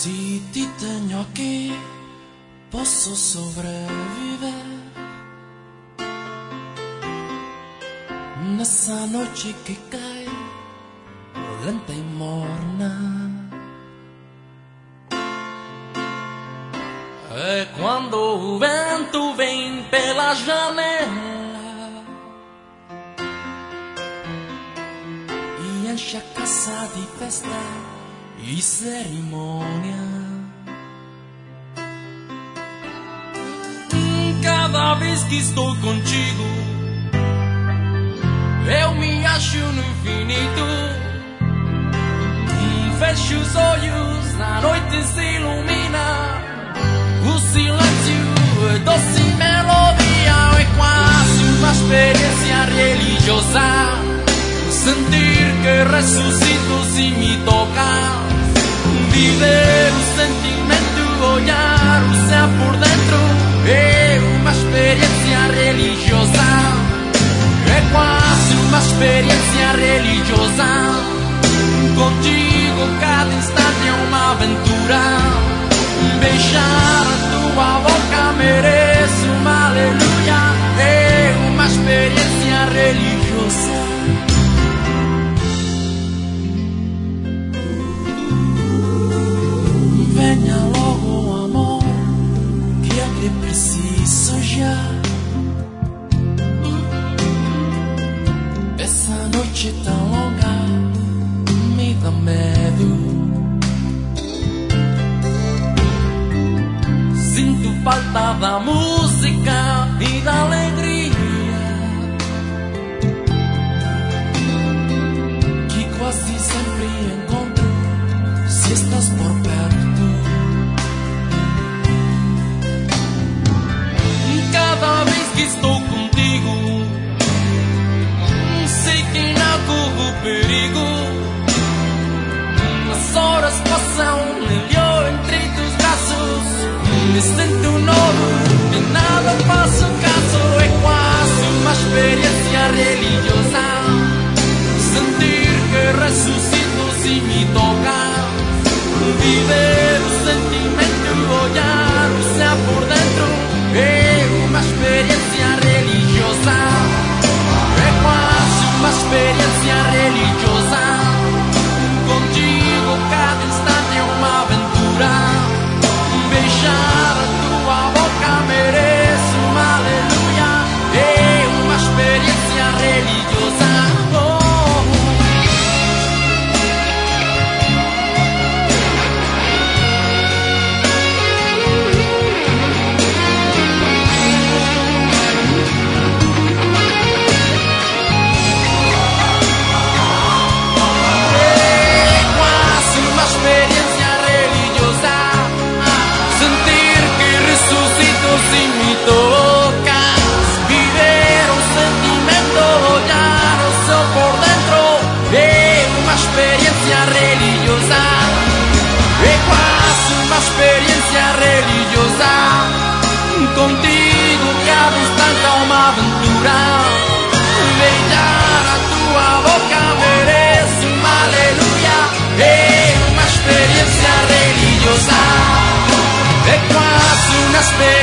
Se ti tenho aqui, posso sobreviver nessa noite que cai lenta e morna. É quando o vento vem pela janela e enche a casa de festa e cerimônia. Cada vez que estou contigo, eu me acho no infinito e fecho os olhos, a noite se ilumina. O silêncio é doce melodia, é quase uma experiência religiosa. Sentir que ressuscito se me toca, viver o sentimento, olhar o céu por dentro, é uma experiência religiosa. É quase uma experiência religiosa. Contigo cada instante é uma aventura. Beijar a tua boca merece uma aleluia. É uma experiência religiosa. Venha logo, amor, que eu te preciso já. Essa noite tão longa me dá medo. Sinto falta da música e da alegria que quase sempre encontro se estás por perto. Cada vez que estou contigo, sei que não corro perigo. As horas passam melhor entre teus braços. Me sinto novo, de nada faço caso. É quase uma experiência religiosa. Sentir que ressuscito se me toca. Viver o sentimento, olhar o céu por dentro, é uma experiência religiosa. É quase uma experiência religiosa. Contigo cada instante é uma aventura. Beijar a tua boca merece uma aleluia. É uma experiência religiosa. Experiência religiosa. Contigo cada instante é uma aventura. Beijar a tua boca merece uma aleluia. É uma experiência religiosa. É quase uma experiência